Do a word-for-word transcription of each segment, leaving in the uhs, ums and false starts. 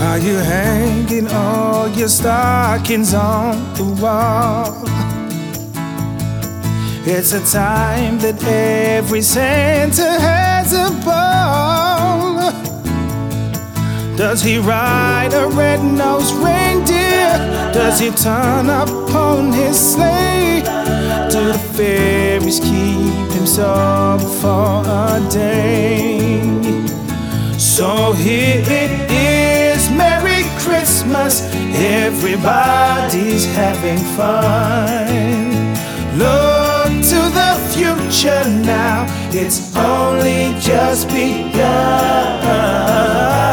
Are you hanging all your stockings on the wall? It's a time that every Santa has a ball. Does he ride a red-nosed reindeer? Does he turn up on his sleigh? Do the fairies keep him sober for a day? So here it is, Merry Christmas, everybody's having fun. Look to the future now, it's only just begun.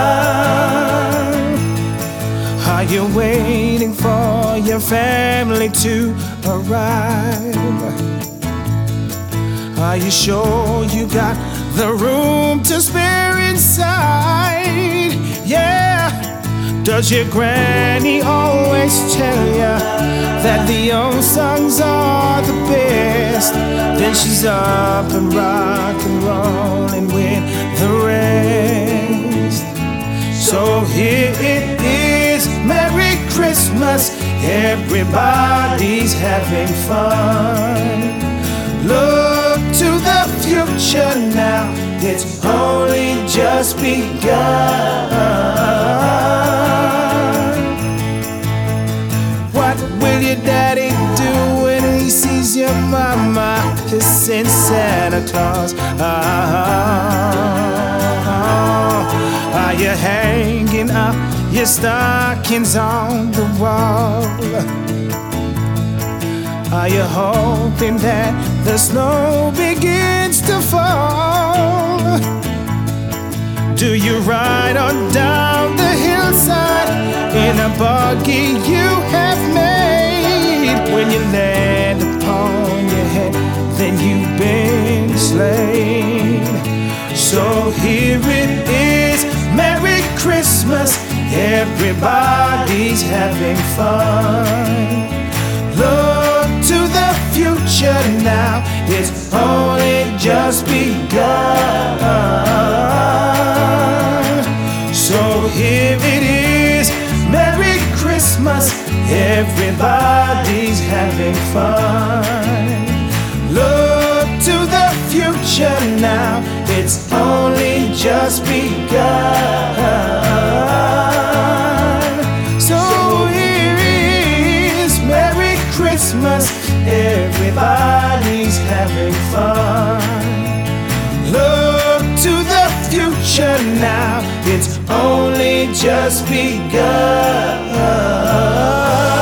Are you waiting for your family to arrive? Are you sure you got the room to spare inside? Yeah. Does your granny always tell ya that the old songs are the best? Then she's up and rock and rolling with the rest. So here it is, Merry Christmas, everybody's having fun. Look to the future now, it's only just begun. What will your daddy do when he sees your mama kissing Santa Claus? Oh, are you hanging up your stockings on the wall? Are you hoping that the snow begins to fall? Do you ride on down the hillside in a buggy you have made? When you land upon your head, then you've been slain. So here it is, Merry Christmas, everybody's having fun. Look to the future now, it's only just begun. So here it is, Merry Christmas, everybody's having fun. Look to the future now, it's only just begun. So here is Merry Christmas, everybody's having fun. Look to the future now, it's only just begun.